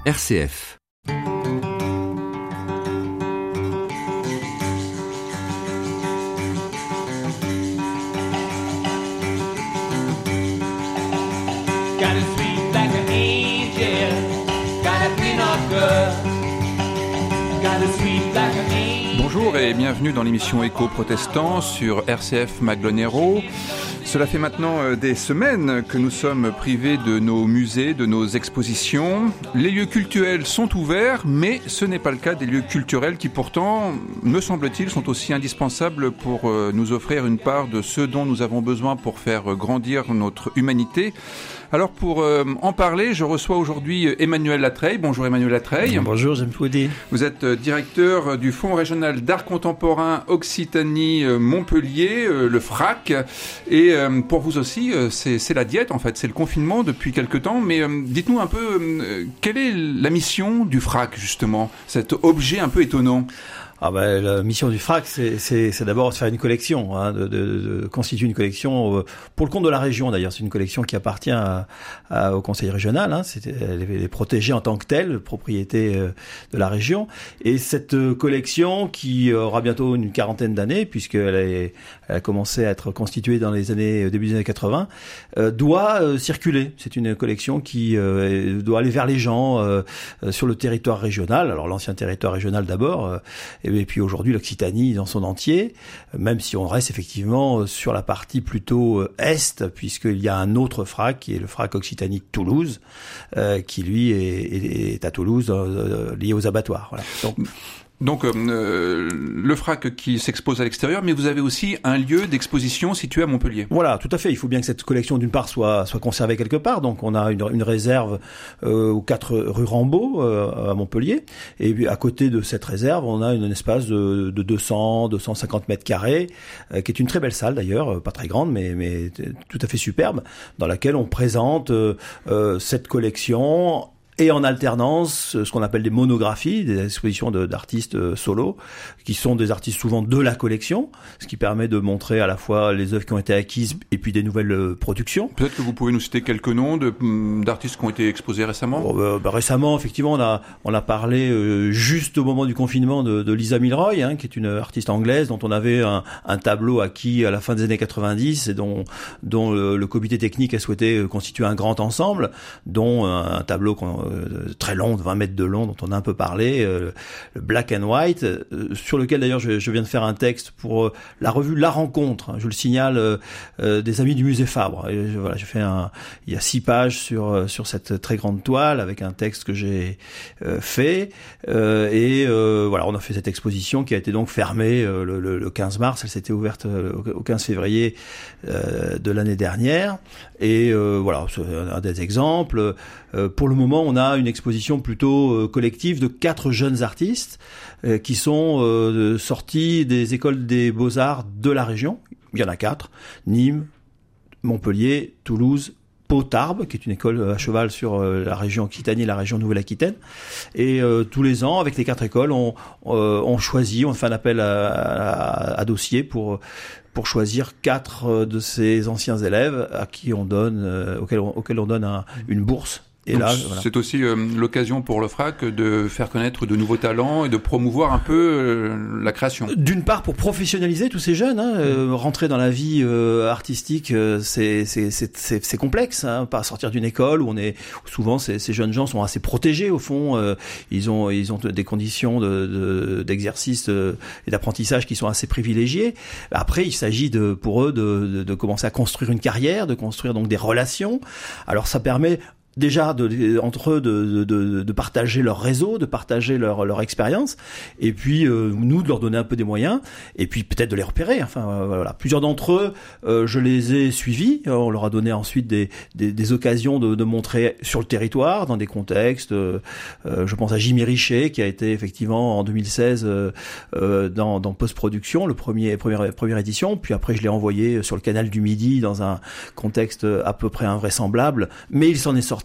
RCF. Bonjour et bienvenue dans l'émission Écho Protestant sur RCF Maglonero. Cela fait maintenant des semaines que nous sommes privés de nos musées, de nos expositions. Les lieux cultuels sont ouverts, mais ce n'est pas le cas des lieux culturels qui pourtant, me semble-t-il, sont aussi indispensables pour nous offrir une part de ce dont nous avons besoin pour faire grandir notre humanité. Alors pour en parler, je reçois aujourd'hui Emmanuel Latreille. Bonjour Emmanuel Latreille. Bonjour James Woody. Vous êtes directeur du Fonds régional d'art contemporain Occitanie-Montpellier, le FRAC. Et pour vous aussi, c'est la diète en fait, c'est le confinement depuis quelque temps. Mais dites-nous un peu, quelle est la mission du FRAC justement, cet objet un peu étonnant ? La mission du FRAC, c'est d'abord de faire une collection, de constituer une collection pour le compte de la région. D'ailleurs, c'est une collection qui appartient au conseil régional. Elle est protégée en tant que telle, propriété de la région. Et cette collection, qui aura bientôt une quarantaine d'années, puisqu'elle a commencé à être constituée dans début des années 80, doit circuler. C'est une collection qui doit aller vers les gens sur le territoire régional. Alors l'ancien territoire régional d'abord. Et puis aujourd'hui l'Occitanie dans son entier, même si on reste effectivement sur la partie plutôt est, puisqu'il y a un autre FRAC qui est le FRAC Occitanie-Toulouse, qui lui est à Toulouse, lié aux abattoirs. Voilà. Donc le FRAC qui s'expose à l'extérieur, mais vous avez aussi un lieu d'exposition situé à Montpellier. Voilà, tout à fait. Il faut bien que cette collection d'une part soit conservée quelque part. Donc on a une réserve aux 4 rue Rambaud à Montpellier. Et puis à côté de cette réserve, on a un espace de 250 mètres carrés, qui est une très belle salle d'ailleurs, pas très grande, mais tout à fait superbe, dans laquelle on présente cette collection. Et en alternance, ce qu'on appelle des monographies, des expositions d'artistes solos, qui sont des artistes souvent de la collection, ce qui permet de montrer à la fois les œuvres qui ont été acquises et puis des nouvelles productions. Peut-être que vous pouvez nous citer quelques noms d'artistes qui ont été exposés récemment. Récemment, effectivement, on a parlé juste au moment du confinement de Lisa Milroy, qui est une artiste anglaise dont on avait un tableau acquis à la fin des années 90 et dont le comité technique a souhaité constituer un grand ensemble, dont un tableau très long, de 20 mètres de long, dont on a un peu parlé, le Black and White, sur lequel d'ailleurs je viens de faire un texte pour la revue La Rencontre, je le signale, des amis du musée Fabre. Et j'ai fait il y a 6 pages sur cette très grande toile avec un texte que j'ai fait, on a fait cette exposition qui a été donc fermée le 15 mars, elle s'était ouverte au 15 février de l'année dernière. Et c'est un des exemples. Pour le moment, on a une exposition plutôt collective de 4 jeunes artistes qui sont sortis des écoles des beaux-arts de la région. Il y en a 4, Nîmes, Montpellier, Toulouse, Pau, Tarbes, qui est une école à cheval sur la région Occitanie et la région Nouvelle-Aquitaine. Et tous les ans, avec les 4 écoles, on choisit, on fait un appel à dossier pour choisir 4 de ces anciens élèves à qui on donne, auxquels on donne une bourse. Et donc, là, c'est aussi l'occasion pour le FRAC de faire connaître de nouveaux talents et de promouvoir un peu la création. D'une part, pour professionnaliser tous ces jeunes, rentrer dans la vie artistique, c'est complexe, pas sortir d'une école où souvent ces jeunes gens sont assez protégés au fond, ils ont des conditions d'exercice et d'apprentissage qui sont assez privilégiées. Après, il s'agit pour eux de commencer à construire une carrière, de construire donc des relations. Alors ça permet déjà entre eux de partager leur réseau, de partager leur expérience, et puis nous de leur donner un peu des moyens, et puis peut-être de les repérer. Voilà. Plusieurs d'entre eux, je les ai suivis. On leur a donné ensuite des occasions de montrer sur le territoire, dans des contextes. Je pense à Jimmy Richet, qui a été effectivement en 2016 dans post-production, première édition. Puis après, je l'ai envoyé sur le canal du Midi dans un contexte à peu près invraisemblable, mais il s'en est sorti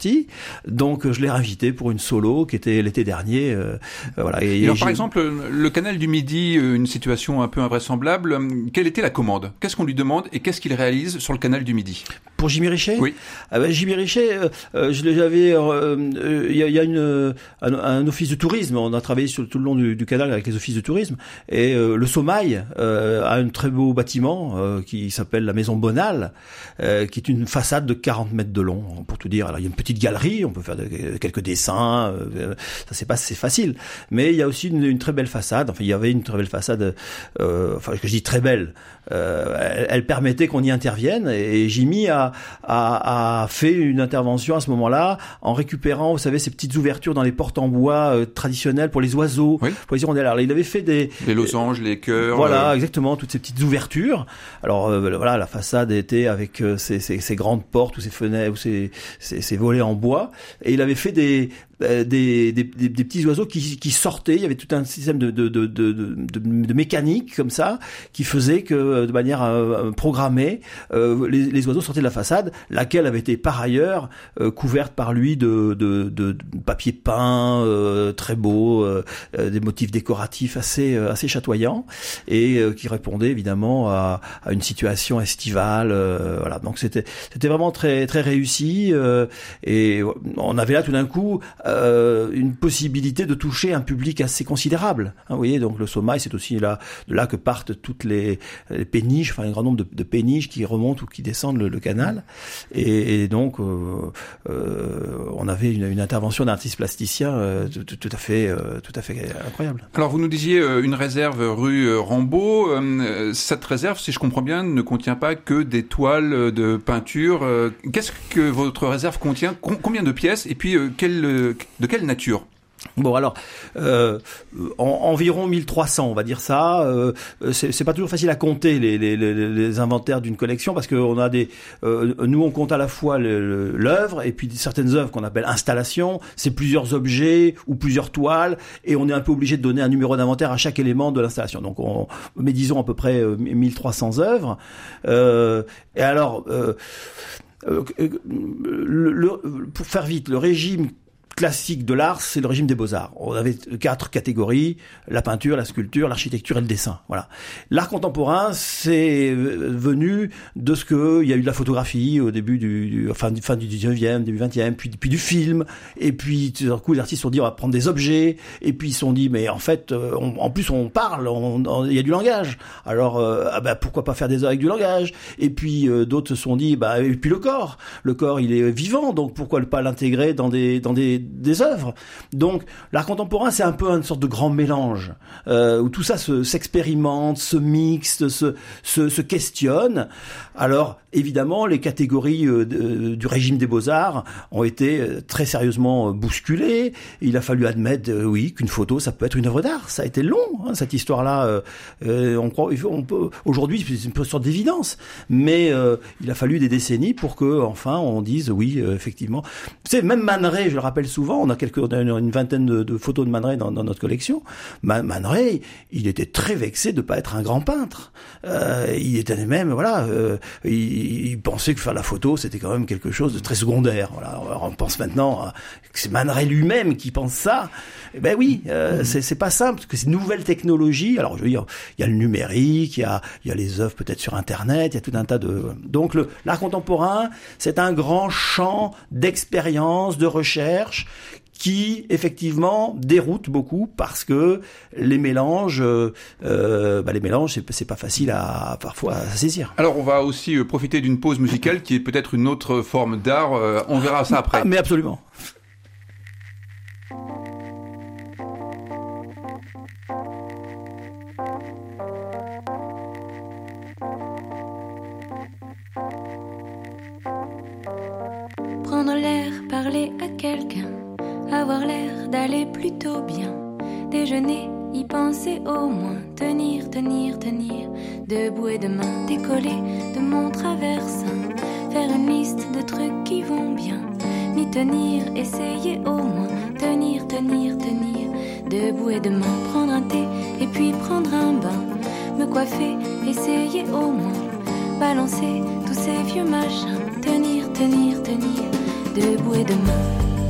sorti. Donc je l'ai réinvité pour une solo qui était l'été dernier. Voilà. Et alors par exemple, le canal du Midi, une situation un peu invraisemblable. Quelle était la commande ? Qu'est-ce qu'on lui demande et qu'est-ce qu'il réalise sur le canal du Midi ? Pour Jimmy Richet ? Oui. Jimmy Richet, j'avais. Il y a un office de tourisme. On a travaillé sur tout le long du canal avec les offices de tourisme. Et le Sommail a un très beau bâtiment qui s'appelle la Maison Bonal, qui est une façade de 40 mètres de long, pour tout dire. Alors, il y a une petite galerie, on peut faire quelques dessins, ça c'est facile. Mais il y a aussi une très belle façade. Enfin, il y avait une très belle façade. Enfin, que je dis très belle. Elle permettait qu'on y intervienne. Et Jimmy a fait une intervention à ce moment-là en récupérant, vous savez, ces petites ouvertures dans les portes en bois traditionnelles pour les oiseaux, oui. pour les hirondelles. Alors, il avait fait les losanges, les cœurs. Voilà, exactement, toutes ces petites ouvertures. Alors voilà, la façade était avec ces grandes portes ou ces fenêtres ou ces volets en bois. Et il avait fait des petits oiseaux qui sortaient. Il y avait tout un système de mécanique comme ça qui faisait que de manière programmée, les oiseaux sortaient de la façade, laquelle avait été par ailleurs couverte par lui de papier peint très beau, des motifs décoratifs assez chatoyants et qui répondaient évidemment à une situation estivale. Voilà, donc c'était vraiment très très réussi et on avait là tout d'un coup une possibilité de toucher un public assez considérable. Vous voyez, donc le Sommail, c'est aussi de là que partent toutes les péniches, enfin un grand nombre de péniches qui remontent ou qui descendent le canal. Et donc on avait une intervention d'un artiste plasticien tout à fait incroyable. Alors vous nous disiez une réserve rue Rambaud. Cette réserve, si je comprends bien, ne contient pas que des toiles de peinture. Qu'est-ce que votre réserve contient ? Combien de pièces ? Et puis de quelle nature ? Bon alors, environ 1300, on va dire ça. C'est pas toujours facile à compter les inventaires d'une collection parce que on a nous on compte à la fois l'œuvre et puis certaines œuvres qu'on appelle installations. C'est plusieurs objets ou plusieurs toiles et on est un peu obligé de donner un numéro d'inventaire à chaque élément de l'installation. Donc mais disons à peu près 1300 œuvres. Et alors, pour faire vite, le régime classique de l'art, c'est le régime des beaux-arts. On avait 4 catégories, la peinture, la sculpture, l'architecture et le dessin. Voilà. L'art contemporain, c'est venu de ce que il y a eu de la photographie au début fin du 19e, début 20e, puis du film, et puis tout d'un coup les artistes se sont dit on va prendre des objets, et puis ils se sont dit mais en fait en plus on parle, il y a du langage. Alors pourquoi pas faire des œuvres avec du langage? Et puis d'autres se sont dit et puis le corps il est vivant, donc pourquoi pas l'intégrer dans des œuvres. Donc l'art contemporain, c'est un peu une sorte de grand mélange où tout ça s'expérimente, se mixe, se questionne. Alors évidemment, les catégories du régime des beaux-arts ont été très sérieusement bousculées. Il a fallu admettre, qu'une photo, ça peut être une œuvre d'art. Ça a été long, cette histoire-là. Aujourd'hui, c'est une sorte d'évidence. Mais il a fallu des décennies pour que, enfin, on dise oui, effectivement. Tu sais, même Man Ray, je le rappelle souvent, on a une vingtaine de photos de Man Ray dans notre collection. Man Ray, il était très vexé de pas être un grand peintre. Il était même, il pensait que faire la photo, c'était quand même quelque chose de très secondaire. Voilà. Alors, on pense maintenant que c'est Man Ray lui-même qui pense ça. Ben oui, c'est pas simple, parce que c'est une nouvelle technologie. Alors, je veux dire, il y a le numérique, il y a les œuvres peut-être sur Internet, il y a tout un tas de... Donc, l'art contemporain, c'est un grand champ d'expérience, de recherche, qui effectivement déroute beaucoup parce que les mélanges, c'est pas facile parfois à saisir. Alors on va aussi profiter d'une pause musicale qui est peut-être une autre forme d'art. On verra ça après. Mais absolument. Prendre l'air, parler à quelqu'un. Avoir l'air d'aller plutôt bien. Déjeuner, y penser au moins. Tenir, debout et de main. Décoller de mon traversin. Faire une liste de trucs qui vont bien. M'y tenir, essayer au moins. Tenir, debout et de main. Prendre un thé et puis prendre un bain. Me coiffer, essayer au moins. Balancer tous ces vieux machins. Tenir, debout et demain.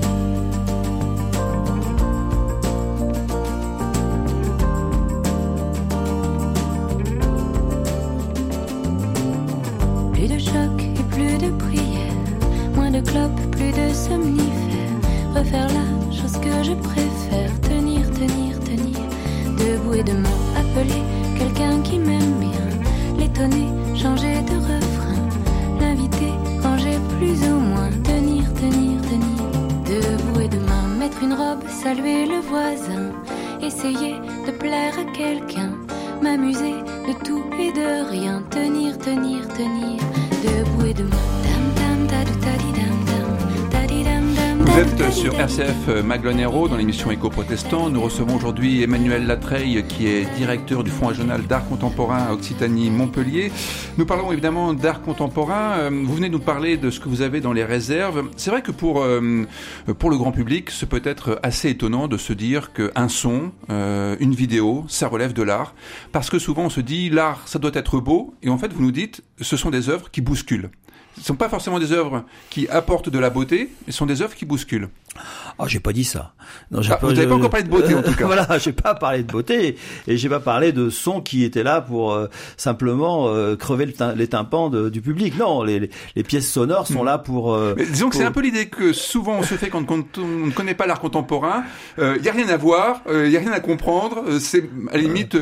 Plus de choc et plus de prières, moins de clopes, plus de somnifères. Refaire la chose que je préfère, tenir, tenir, tenir, debout et demain. Appeler quelqu'un qui m'aime bien, l'étonner, changer de refrain, l'inviter, ranger plus ou moins, tenir, tenir, tenir, debout et demain. Mettre une robe, saluer le voisin, essayer de plaire à quelqu'un, m'amuser de tout et de rien, tenir, tenir, tenir, debout et demain. Dam dam tadou tadi dam dam, tadi dam dam. Vous êtes sur RCF Maglone-Hérault dans l'émission Éco-Protestant. Nous recevons aujourd'hui Emmanuel Latreille qui est directeur du Fonds régional d'art contemporain à Occitanie-Montpellier. Nous parlons évidemment d'art contemporain. Vous venez nous parler de ce que vous avez dans les réserves. C'est vrai que pour le grand public, ce peut être assez étonnant de se dire qu'un son, une vidéo, ça relève de l'art. Parce que souvent on se dit l'art, ça doit être beau. Et en fait, vous nous dites, ce sont des œuvres qui bousculent. Ce ne sont pas forcément des œuvres qui apportent de la beauté, mais ce sont des œuvres qui bousculent. Ah, j'ai pas dit ça. Non, vous n'avez pas encore parlé de beauté, en tout cas. Voilà, j'ai pas parlé de beauté et j'ai pas parlé de sons qui étaient là pour simplement crever les tympans du public. Non, les pièces sonores sont là pour. Mais disons que c'est un peu l'idée que souvent on se fait quand on ne connaît pas l'art contemporain. Il y a rien à voir, il y a rien à comprendre. C'est à la limite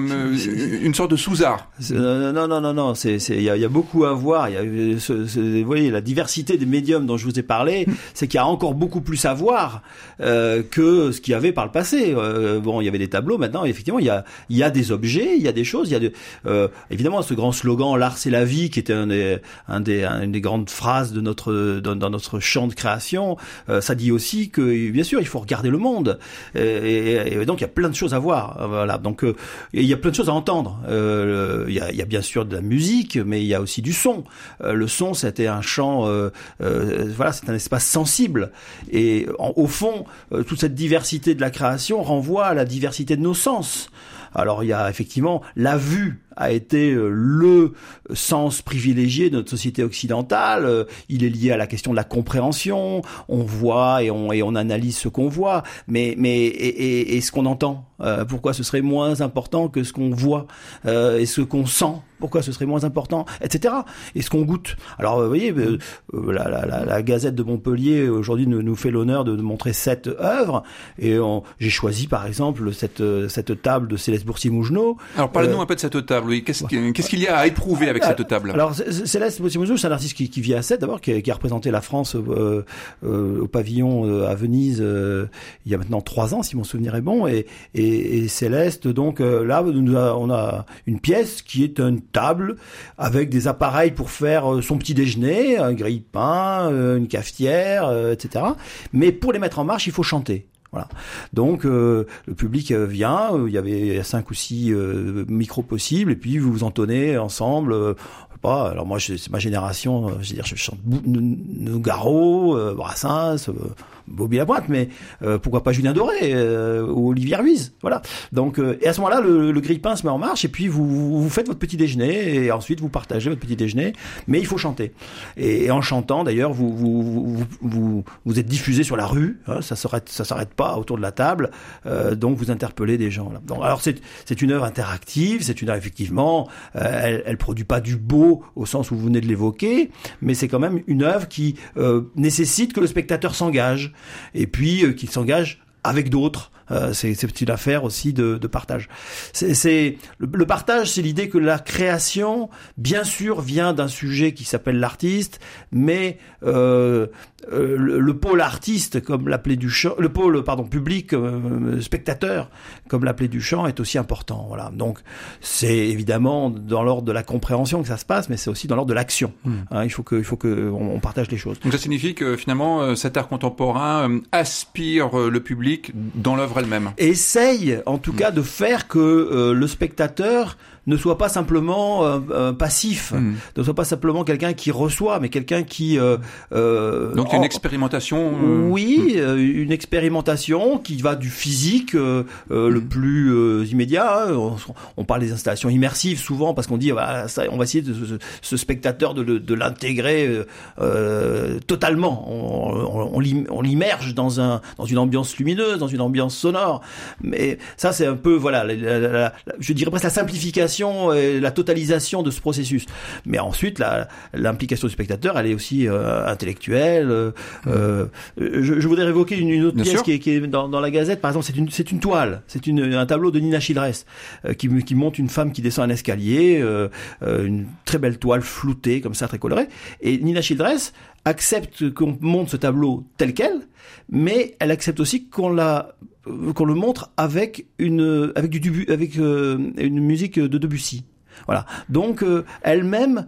une sorte de sous-art. Non. Il y a beaucoup à voir. Il y a vous voyez la diversité des médiums dont je vous ai parlé, c'est qu'il y a encore beaucoup plus à voir que ce qu'il y avait par le passé. Bon, il y avait des tableaux, maintenant effectivement il y a des objets, il y a des choses, il y a évidemment ce grand slogan l'art c'est la vie qui était une des grandes phrases de dans notre champ de création. Ça dit aussi que bien sûr il faut regarder le monde et donc il y a plein de choses à voir. Voilà, donc il y a plein de choses à entendre. Il y a bien sûr de la musique, mais il y a aussi du son. Le son, c'était un champ, voilà, c'est un espace sensible. Et au fond, toute cette diversité de la création renvoie à la diversité de nos sens. Alors il y a effectivement la vue a été le sens privilégié de notre société occidentale. Il est lié à la question de la compréhension. On voit et on analyse ce qu'on voit, mais ce qu'on entend. Pourquoi ce serait moins important que ce qu'on voit et ce qu'on sent? Pourquoi ce serait moins important, etc. Et ce qu'on goûte. Alors, vous voyez, la Gazette de Montpellier aujourd'hui nous fait l'honneur de montrer 7 œuvres. Et j'ai choisi, par exemple, cette table de Céleste Boursier-Mougenot. Alors, parlez-nous un peu de cette table. Oui, qu'est-ce qu'il y a à éprouver avec cette table? Alors, Céleste Boursier-Mougenot, c'est un artiste qui vit à Sète, d'abord, qui a représenté la France au pavillon à Venise il y a maintenant 3 ans, si mon souvenir est bon. Et Céleste, donc là, on a une pièce qui est une table avec des appareils pour faire son petit déjeuner, un grille-pain, une cafetière, etc. Mais pour les mettre en marche, il faut chanter. Voilà. Donc le public vient, il y avait 5 ou 6 micros possibles, et puis vous entonnez ensemble. Alors moi, c'est ma génération, je chante Nougaro, Brassens, Bobby Lapointe, mais pourquoi pas Julien Doré ou Olivier Ruiz, voilà. Donc et à ce moment-là, le grille-pain se met en marche, et puis vous faites votre petit déjeuner, et ensuite vous partagez votre petit déjeuner, mais il faut chanter. Et en chantant, d'ailleurs, vous êtes diffusé sur la rue, hein, ça s'arrête pas autour de la table, donc vous interpellez des gens. Là. Donc, alors c'est une œuvre interactive, c'est une œuvre effectivement, elle produit pas du beau au sens où vous venez de l'évoquer, mais c'est quand même une œuvre qui nécessite que le spectateur s'engage, et puis qu'il s'engage avec d'autres. C'est une affaire aussi de partage. Le partage, c'est l'idée que la création, bien sûr, vient d'un sujet qui s'appelle l'artiste, mais le pôle artiste, comme l'appelait Duchamp, le pôle public, spectateur, comme l'appelait Duchamp, est aussi important. Voilà. Donc c'est évidemment dans l'ordre de la compréhension que ça se passe, mais c'est aussi dans l'ordre de l'action. Hein, il faut que on partage les choses. Donc ça signifie que finalement cet art contemporain aspire le public dans l'œuvre elle-même. Essaye, en tout cas, de faire que le spectateur ne soit pas simplement passif, ne soit pas simplement quelqu'un qui reçoit, mais quelqu'un qui donc une expérimentation. Oui, une expérimentation qui va du physique le plus immédiat. Hein. On parle des installations immersives souvent parce qu'on dit ça, on va essayer de ce spectateur de l'intégrer totalement. On l'immerge dans une ambiance lumineuse, dans une ambiance sonore. Mais ça, c'est un peu je dirais presque la simplification et la totalisation de ce processus. Mais ensuite, l'implication du spectateur, elle est aussi intellectuelle. Je voudrais évoquer une autre pièce qui est dans la Gazette. Par exemple, c'est une toile, un tableau de Nina Childress qui montre une femme qui descend un escalier, une très belle toile floutée comme ça, très colorée. Et Nina Childress accepte qu'on montre ce tableau tel quel, mais elle accepte aussi qu'on le montre avec une musique de Debussy. Voilà. Donc elle-même,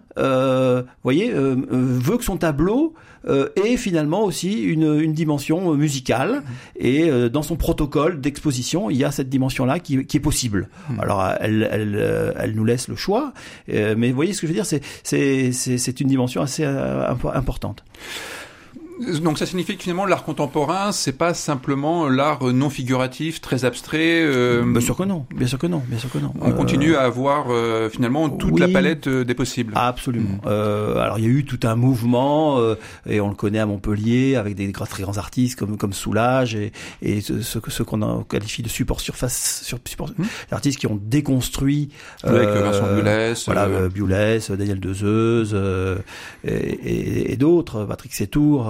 veut que son tableau ait finalement aussi une dimension musicale. Et dans son protocole d'exposition, il y a cette dimension-là qui est possible. Alors elle nous laisse le choix, mais vous voyez ce que je veux dire, c'est une dimension assez importante. Donc ça signifie que finalement l'art contemporain, c'est pas simplement l'art non figuratif, très abstrait. Bien sûr que non. On continue à avoir finalement toute la palette des possibles. Absolument. Alors il y a eu tout un mouvement et on le connaît à Montpellier avec des très grands artistes comme Soulage et ce qu'on qualifie de support surface, artistes qui ont déconstruit. Avec Vincent Biolès, Biolès, Daniel Dezeuze et d'autres, Patrick Sétour.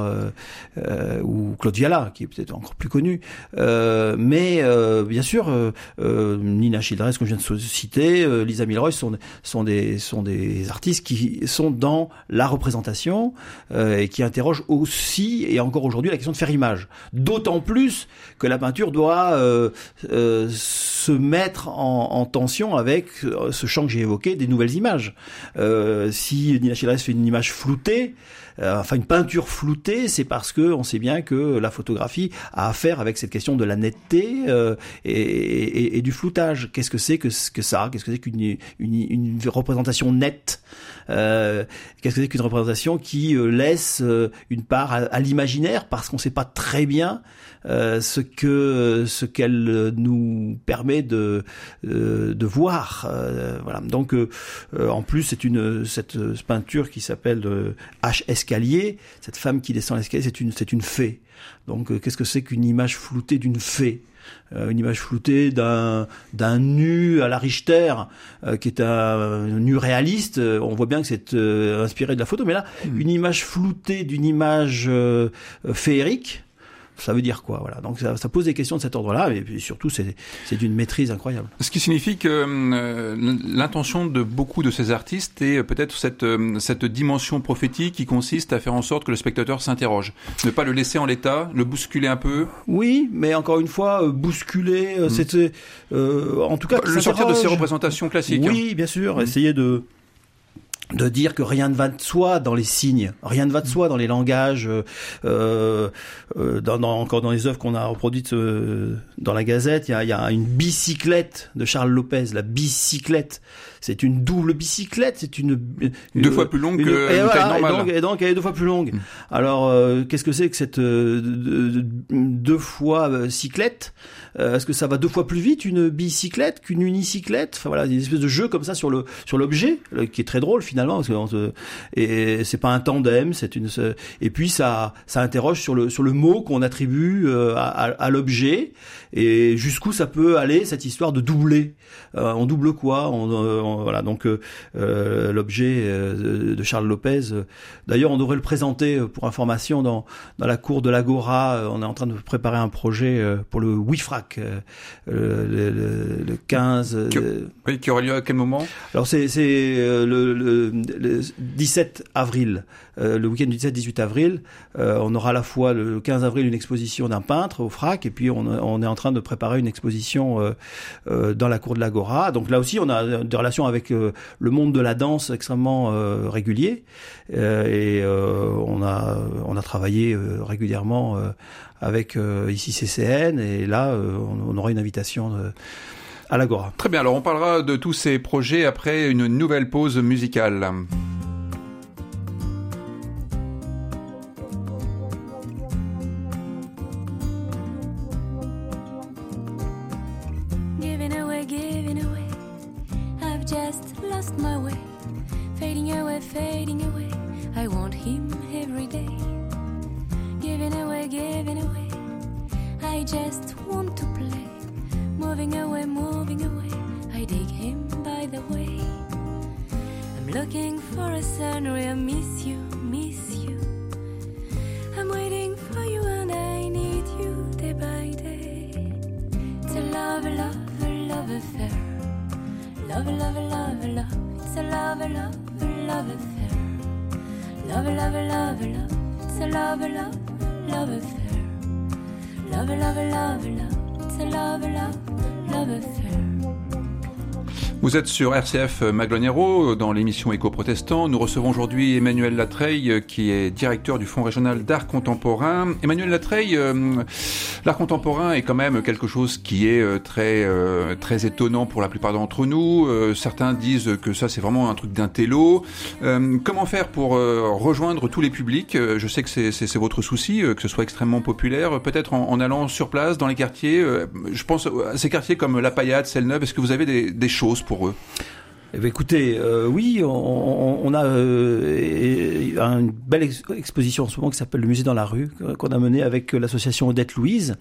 Ou Claude Viala, qui est peut-être encore plus connu. Mais bien sûr, Nina Childress, comme je viens de citer, Lisa Milroy sont des artistes qui sont dans la représentation et qui interrogent aussi, et encore aujourd'hui, la question de faire image. D'autant plus que la peinture doit se mettre en tension avec ce champ que j'ai évoqué des nouvelles images. Si Nina Childress fait une image floutée, une peinture floutée, c'est parce que on sait bien que la photographie a affaire avec cette question de la netteté et du floutage. Qu'est-ce que c'est que ça ? Qu'est-ce que c'est qu'une représentation nette ? Qu'est-ce que c'est qu'une représentation qui laisse une part à l'imaginaire parce qu'on ne sait pas très bien ce qu'elle nous permet de voir. Voilà. Donc en plus cette peinture qui s'appelle H. Escalier, cette femme qui descend l'escalier, c'est une fée. Donc qu'est-ce que c'est qu'une image floutée d'une fée ? Une image floutée d'un nu à la Richter, qui est un nu réaliste. On voit bien que c'est inspiré de la photo, mais là, une image floutée d'une image féerique, ça veut dire quoi, voilà. Donc ça pose des questions de cet ordre-là, et puis surtout c'est d'une maîtrise incroyable. Ce qui signifie que l'intention de beaucoup de ces artistes est peut-être cette dimension prophétique qui consiste à faire en sorte que le spectateur s'interroge, ne pas le laisser en l'état, le bousculer un peu. Oui, mais encore une fois, bousculer, c'était en tout cas le sortir de ces représentations classiques. Oui, bien sûr, essayer de dire que rien ne va de soi dans les signes, rien ne va de soi dans les langages, encore dans les œuvres qu'on a reproduites dans la Gazette, il y a une bicyclette de Charles Lopez, la bicyclette. C'est une double bicyclette, c'est deux fois plus longue qu'une taille normale. Et donc elle est 2 fois plus longue. Alors qu'est-ce que c'est que cette 2 fois cyclette? Est-ce que ça va 2 fois plus vite une bicyclette qu'une unicyclette? Enfin voilà, des espèces de jeux comme ça sur l'objet qui est très drôle finalement parce que et c'est pas un tandem, et puis ça interroge sur le mot qu'on attribue à l'objet et jusqu'où ça peut aller cette histoire de doubler. On double quoi? Voilà, donc l'objet de Charles Lopez. D'ailleurs, on devrait le présenter pour information dans la cour de l'Agora. On est en train de préparer un projet pour le WIFRAC le 15. Qui aura lieu à quel moment? Alors c'est le 17 avril. Le week-end du 17-18 avril, on aura à la fois le 15 avril une exposition d'un peintre au FRAC et puis on est en train de préparer une exposition dans la cour de l'Agora. Donc là aussi, on a des relations avec le monde de la danse extrêmement réguliers et on a travaillé régulièrement avec ici CCN et là on aura une invitation à l'Agora. Très bien, alors on parlera de tous ces projets après une nouvelle pause musicale. Giving away, I've just lost my way. Fading away, I want him every day. Giving away, I just want to play. Moving away, I dig him by the way. I'm looking for a sun where I miss you. I'm waiting for you and I need you day by day. It's a love affair. Love. It's a love affair. Love. It's a love affair. Love. It's a love affair. Vous êtes sur RCF Maglonero dans l'émission Éco-Protestant. Nous recevons aujourd'hui Emmanuel Latreille qui est directeur du Fonds régional d'art contemporain. Emmanuel Latreille, l'art contemporain est quand même quelque chose qui est très étonnant pour la plupart d'entre nous. Certains disent que ça c'est vraiment un truc d'intello. Comment faire pour rejoindre tous les publics ? Je sais que c'est votre souci, que ce soit extrêmement populaire. Peut-être en allant sur place dans les quartiers. Je pense à ces quartiers comme La Paillade, Selle-Neuve. Est-ce que vous avez des choses pour eux? Eh bien, écoutez, oui, on a une belle exposition en ce moment qui s'appelle le Musée dans la rue, qu'on a menée avec l'association Odette Louise,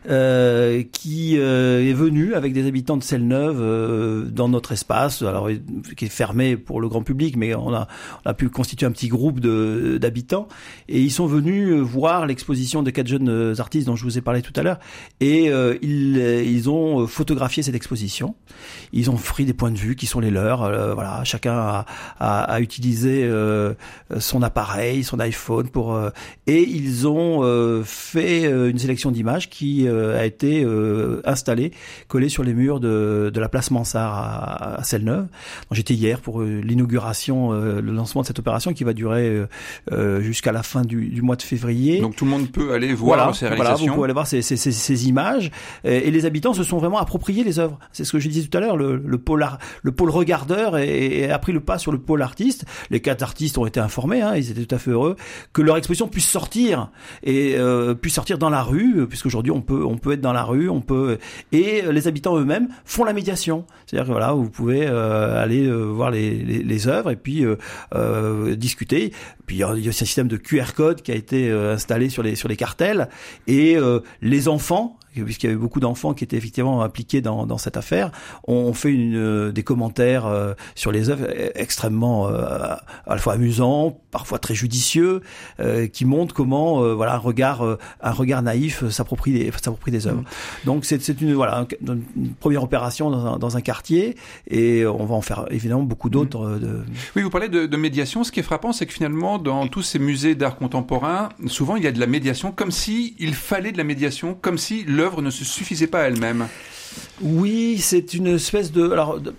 qui est venue avec des habitants de Selle-Neuve dans notre espace, alors qui est fermé pour le grand public, mais on a pu constituer un petit groupe d'habitants, et ils sont venus voir l'exposition de 4 jeunes artistes dont je vous ai parlé tout à l'heure, et ils ont photographié cette exposition. Ils ont pris des points de vue qui sont les leurs. Voilà, chacun a utilisé son appareil, son iPhone et ils ont fait une sélection d'images qui a été installée, collée sur les murs de la place Mansart à Selle-Neuve. J'étais hier pour l'inauguration, le lancement de cette opération qui va durer jusqu'à la fin du mois de février. Donc tout le monde peut aller voir ces réalisations. Voilà, vous pouvez aller voir ces images et les habitants se sont vraiment appropriés les œuvres. C'est ce que je disais tout à l'heure, le pôle regardeur et a pris le pas sur le pôle artiste. Les 4 artistes ont été informés, ils étaient tout à fait heureux que leur exposition puisse sortir et puisse sortir dans la rue, puisqu'aujourd'hui on peut être dans la rue, et les habitants eux-mêmes font la médiation. C'est-à-dire que voilà, vous pouvez aller voir les œuvres et puis discuter. Puis il y a aussi un système de QR code qui a été installé sur les cartels et les enfants, puisqu'il y avait beaucoup d'enfants qui étaient effectivement impliqués dans cette affaire, on fait des commentaires sur les œuvres extrêmement à la fois amusants, parfois très judicieux, qui montrent comment un regard naïf s'approprie des œuvres. Donc c'est une première opération dans un quartier, et on va en faire évidemment beaucoup d'autres. Oui, vous parlez de médiation. Ce qui est frappant, c'est que finalement dans tous ces musées d'art contemporain, souvent il y a de la médiation, comme si il fallait de la médiation, comme si l'œuvre ne se suffisait pas à elle-même. Oui, c'est une espèce de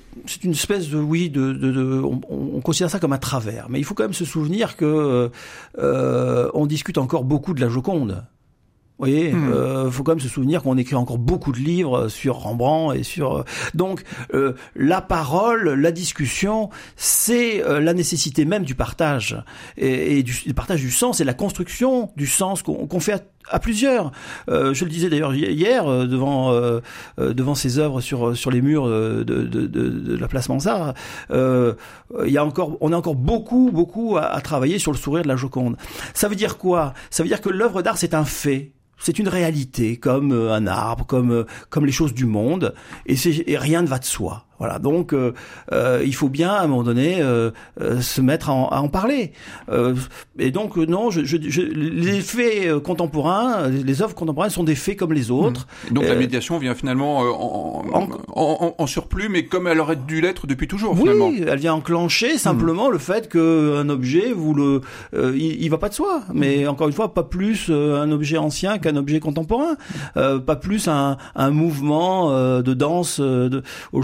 on considère ça comme un travers, mais il faut quand même se souvenir que on discute encore beaucoup de la Joconde. Vous voyez, faut quand même se souvenir qu'on écrit encore beaucoup de livres sur Rembrandt et sur donc la parole, la discussion, c'est la nécessité même du partage et du partage du sens et la construction du sens qu'on fait à plusieurs. Je le disais d'ailleurs hier devant ces œuvres sur les murs de la place Mansart. On a encore beaucoup à travailler sur le sourire de la Joconde. Ça veut dire quoi? Ça veut dire que l'œuvre d'art c'est un fait. C'est une réalité, comme un arbre, comme les choses du monde, et rien ne va de soi. Voilà, donc il faut bien à un moment donné se mettre à en parler. Et donc non, les faits contemporains, les œuvres contemporaines sont des faits comme les autres. Donc la médiation vient finalement en surplus, mais comme elle aurait dû l'être depuis toujours. Finalement. Oui, elle vient enclencher simplement le fait qu'un objet, il va pas de soi. Mais encore une fois, pas plus un objet ancien qu'un objet contemporain. Pas plus un mouvement de danse aujourd'hui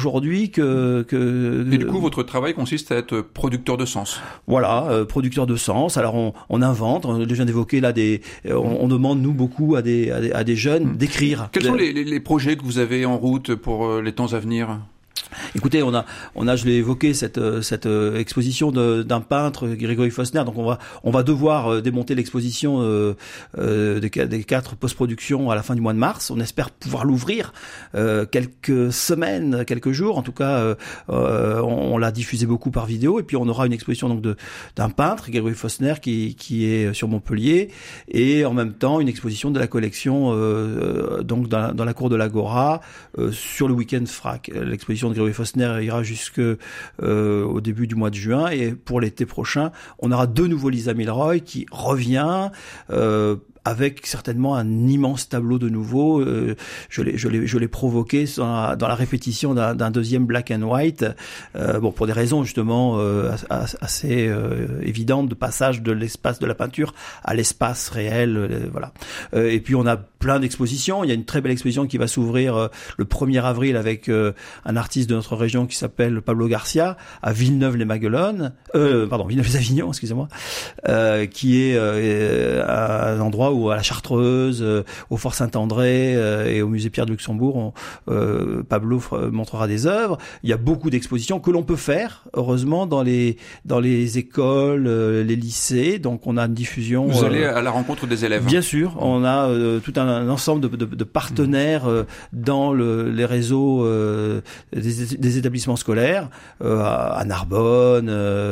public. Et du coup, votre travail consiste à être producteur de sens. Voilà, producteur de sens. Alors on invente. On vient d'évoquer là on demande nous beaucoup à des jeunes d'écrire. Quels sont les projets que vous avez en route pour les temps à venir ? Écoutez, on a, je l'ai évoqué, cette exposition d'un peintre, Grégory Fosner. Donc on va devoir démonter l'exposition des 4 post-productions à la fin du mois de mars. On espère pouvoir l'ouvrir quelques semaines, quelques jours. En tout cas, on l'a diffusé beaucoup par vidéo. Et puis on aura une exposition donc d'un peintre, Grégory Fosner, qui est sur Montpellier, et en même temps une exposition de la collection donc dans la cour de l'Agora sur le week-end FRAC. L'exposition de Grégory Fosner ira jusque au début du mois de juin, et pour l'été prochain, on aura de nouveau Lisa Milroy qui revient avec certainement un immense tableau de nouveau. Je l'ai provoqué dans la répétition d'un deuxième black and white, pour des raisons justement assez évidentes de passage de l'espace de la peinture à l'espace réel, voilà. Et puis on a plein d'expositions. Il y a une très belle exposition qui va s'ouvrir le 1er avril avec un artiste de notre région qui s'appelle Pablo Garcia à Villeneuve-les-Avignon, excusez-moi, qui est un endroit où à la Chartreuse, au Fort Saint-André et au musée Pierre de Luxembourg, Pablo montrera des œuvres. Il y a beaucoup d'expositions que l'on peut faire, heureusement, dans les écoles, les lycées. Donc on a une diffusion. Vous allez à la rencontre des élèves. Bien sûr, on a tout un ensemble de partenaires dans les réseaux des établissements scolaires à Narbonne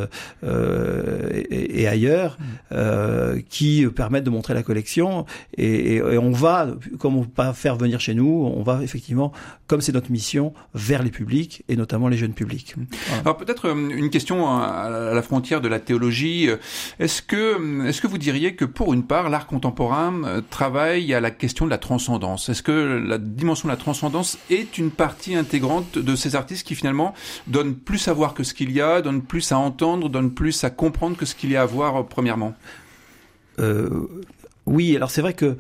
et ailleurs, qui permettent de montrer la collection. Et on va, comme on ne peut pas faire venir chez nous, on va effectivement, comme c'est notre mission, vers les publics et notamment les jeunes publics. Voilà. Alors peut-être une question à la frontière de la théologie. Est-ce que vous diriez que pour une part, l'art contemporain travaille à la question de la transcendance ? Est-ce que la dimension de la transcendance est une partie intégrante de ces artistes qui finalement donnent plus à voir que ce qu'il y a, donnent plus à entendre, donnent plus à comprendre que ce qu'il y a à voir premièrement ? Oui, alors c'est vrai que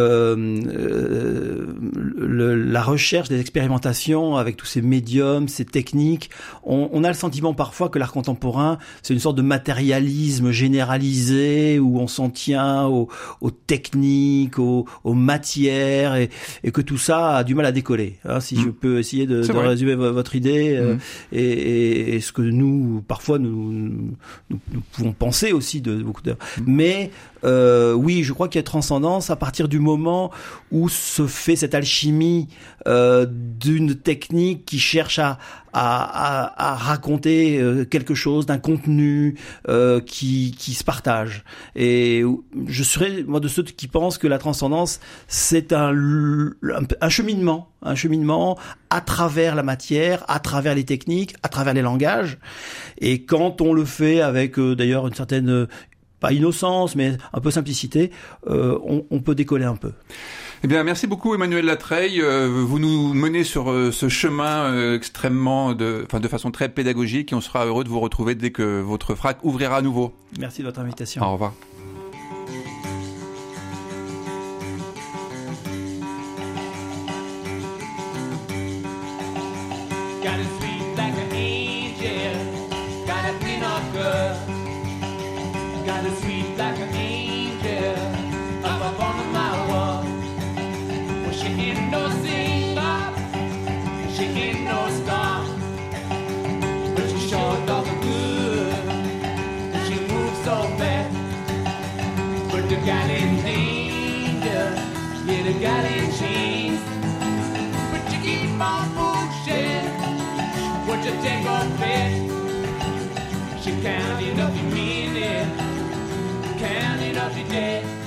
la recherche des expérimentations avec tous ces médiums, ces techniques, on a le sentiment parfois que l'art contemporain, c'est une sorte de matérialisme généralisé où on s'en tient aux techniques, aux matières, et que tout ça a du mal à décoller. Hein, si je peux essayer de résumer votre idée, et ce que nous, parfois, nous pouvons penser aussi de beaucoup d'œuvres. Mais oui, je crois qu'il y a transcendance à partir du moment où se fait cette alchimie d'une technique qui cherche à raconter quelque chose, d'un contenu qui se partage. Et je serais moi de ceux qui pensent que la transcendance c'est un cheminement à travers la matière, à travers les techniques, à travers les langages. Et quand on le fait avec d'ailleurs une certaine pas innocence, mais un peu simplicité, on peut décoller un peu. Eh bien, merci beaucoup Emmanuel Latreille. Vous nous menez sur ce chemin extrêmement de façon très pédagogique, et on sera heureux de vous retrouver dès que votre FRAC ouvrira à nouveau. Merci de votre invitation. Au revoir. The gal in chains, but you keep on pushing. What you take on fit? She counting up your minute, counting up your debt.